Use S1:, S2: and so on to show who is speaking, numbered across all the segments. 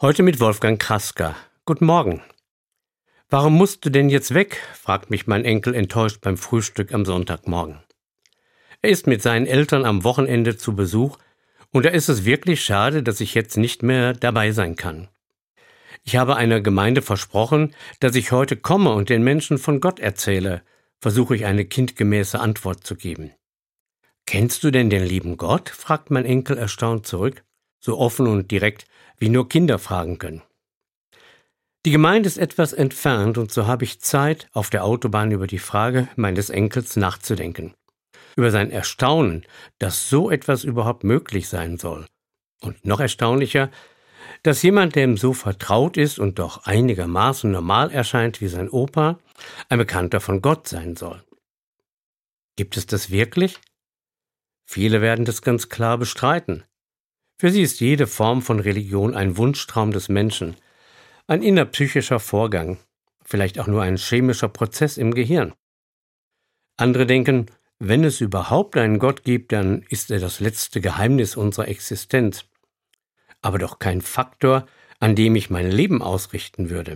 S1: Heute mit Wolfgang Krasker. Guten Morgen. Warum musst du denn jetzt weg? Fragt mich mein Enkel enttäuscht beim Frühstück am Sonntagmorgen. Er ist mit seinen Eltern am Wochenende zu Besuch und da ist es wirklich schade, dass ich jetzt nicht mehr dabei sein kann. Ich habe einer Gemeinde versprochen, dass ich heute komme und den Menschen von Gott erzähle, versuche ich eine kindgemäße Antwort zu geben. Kennst du denn den lieben Gott? Fragt mein Enkel erstaunt zurück, so offen und direkt, wie nur Kinder fragen können. Die Gemeinde ist etwas entfernt und so habe ich Zeit, auf der Autobahn über die Frage meines Enkels nachzudenken. Über sein Erstaunen, dass so etwas überhaupt möglich sein soll. Und noch erstaunlicher, dass jemand, der ihm so vertraut ist und doch einigermaßen normal erscheint wie sein Opa, ein Bekannter von Gott sein soll. Gibt es das wirklich? Viele werden das ganz klar bestreiten. Für sie ist jede Form von Religion ein Wunschtraum des Menschen, ein innerpsychischer Vorgang, vielleicht auch nur ein chemischer Prozess im Gehirn. Andere denken, wenn es überhaupt einen Gott gibt, dann ist er das letzte Geheimnis unserer Existenz, aber doch kein Faktor, an dem ich mein Leben ausrichten würde.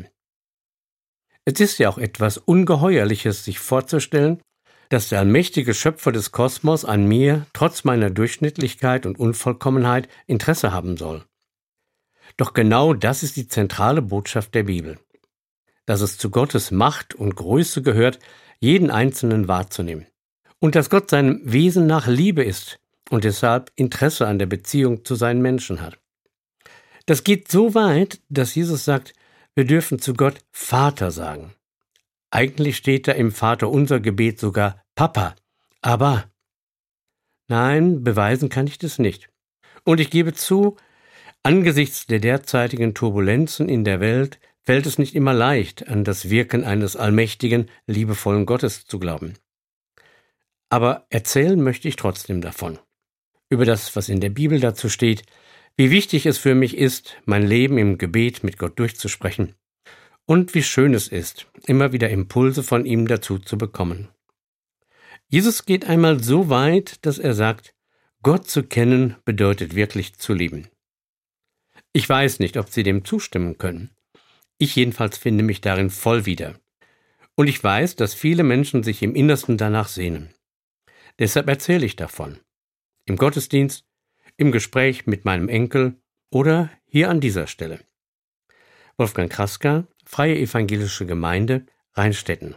S1: Es ist ja auch etwas Ungeheuerliches, sich vorzustellen, dass der allmächtige Schöpfer des Kosmos an mir, trotz meiner Durchschnittlichkeit und Unvollkommenheit, Interesse haben soll. Doch genau das ist die zentrale Botschaft der Bibel. Dass es zu Gottes Macht und Größe gehört, jeden Einzelnen wahrzunehmen. Und dass Gott seinem Wesen nach Liebe ist und deshalb Interesse an der Beziehung zu seinen Menschen hat. Das geht so weit, dass Jesus sagt, wir dürfen zu Gott Vater sagen. Eigentlich steht da im Vaterunser Gebet sogar Papa, aber nein, beweisen kann ich das nicht. Und ich gebe zu, angesichts der derzeitigen Turbulenzen in der Welt fällt es nicht immer leicht, an das Wirken eines allmächtigen, liebevollen Gottes zu glauben. Aber erzählen möchte ich trotzdem davon. Über das, was in der Bibel dazu steht, wie wichtig es für mich ist, mein Leben im Gebet mit Gott durchzusprechen. Und wie schön es ist, immer wieder Impulse von ihm dazu zu bekommen. Jesus geht einmal so weit, dass er sagt, Gott zu kennen bedeutet wirklich zu lieben. Ich weiß nicht, ob Sie dem zustimmen können. Ich jedenfalls finde mich darin voll wieder. Und ich weiß, dass viele Menschen sich im Innersten danach sehnen. Deshalb erzähle ich davon. Im Gottesdienst, im Gespräch mit meinem Enkel oder hier an dieser Stelle. Wolfgang Krasker, Freie Evangelische Gemeinde, Rheinstetten.